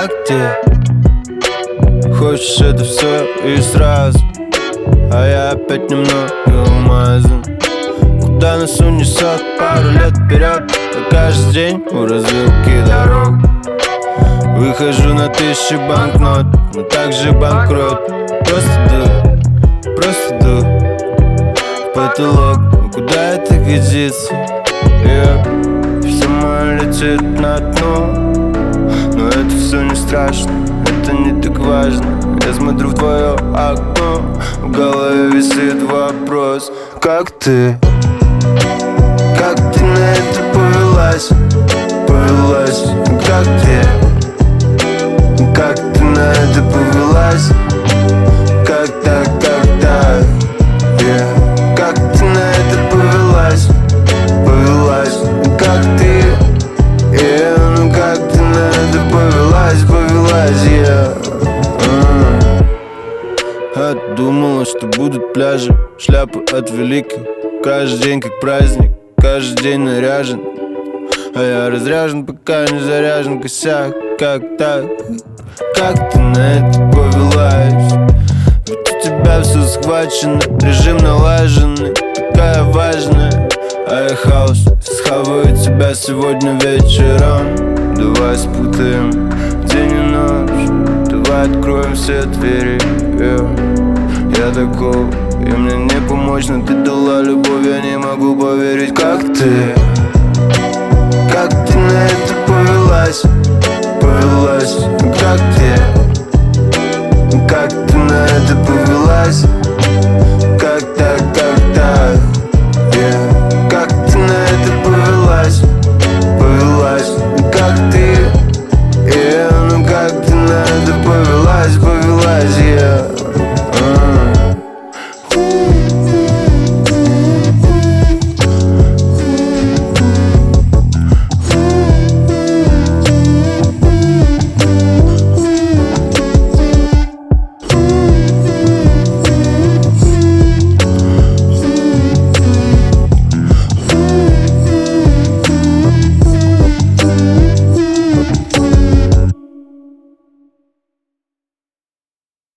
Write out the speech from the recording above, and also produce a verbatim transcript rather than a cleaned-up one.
как ты. Хочешь это все и сразу, а я опять немного умазан. Куда нас унесет пару лет вперед, а каждый день у развилки дорог. Выхожу на тысячи банкнот, но также банкрот. Просто дух, просто дух в потолок, но куда это годится? Yeah. Все мое летит на дно, но это все не страшно, это не так важно. Я смотрю в твое окно, в голове висит вопрос: как ты? Как ты на это повелась? Повелась, как ты? Как ты на это повелась? Как так, как так? Yeah. Как ты на это повелась? Повелась, как ты? Yeah. Ну как ты на это повелась? Повелась, yeah. mm. Думала, что будут пляжи, шляпы от великих. Каждый день как праздник, каждый день наряжен, а я разряжен, пока не заряжен косяк. Как так? Как ты на это повелась? Ведь у тебя все схвачено, режим налаженный, такая важная, а я хаос. Схаваю тебя сегодня вечером. Давай спутаем день и ночь, давай откроем все двери, yeah. Я таков, и мне не помочь, но ты дала любовь, я не могу поверить. Как ты? Как ты на это повелась? Повелась, как ты?